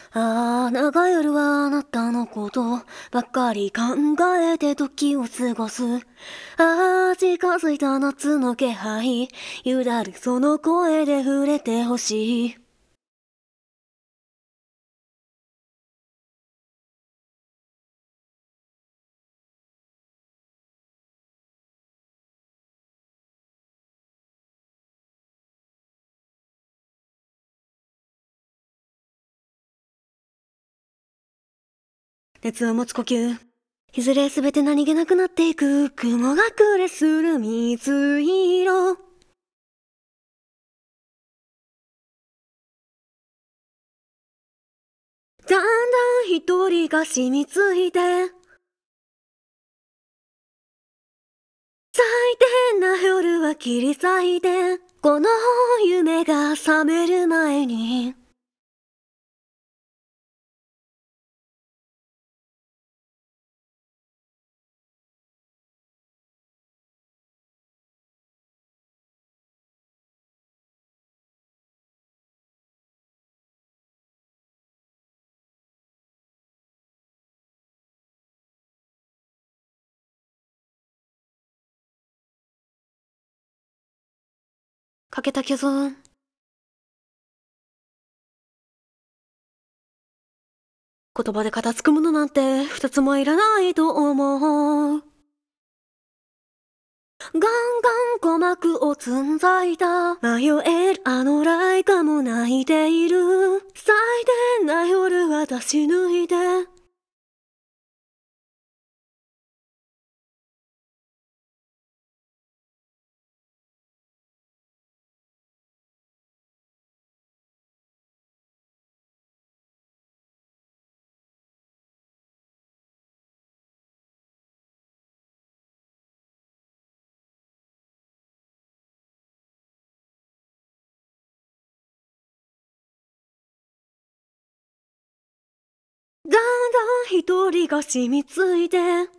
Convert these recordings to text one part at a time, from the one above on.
長い夜はあなたのことばっかり考えて時を過ごす。近づいた夏の気配、ゆだるその声で触れてほしい。熱を持つ呼吸、いずれすべて何気なくなっていく。雲が暮れする水色。だんだん一人が染みついて、最低な夜は切り裂いて、この夢が覚める前に。かけたけど、言葉で片付くものなんて二つもいらないと思う。ガンガン鼓膜をつんざいた迷えるあのライカも泣いている。最低な夜は出し抜いて、だんだん一人が染みついて、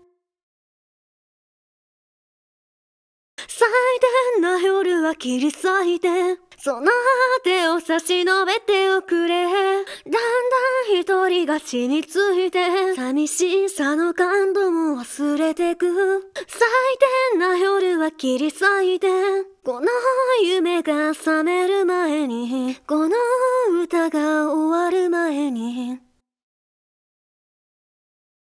最低な夜は切り裂いて、その手を差し伸べておくれ。だんだん一人が死について、寂しさの感動も忘れてく。最低な夜は切り裂いて、この夢が覚める前に、この歌が終わる前に。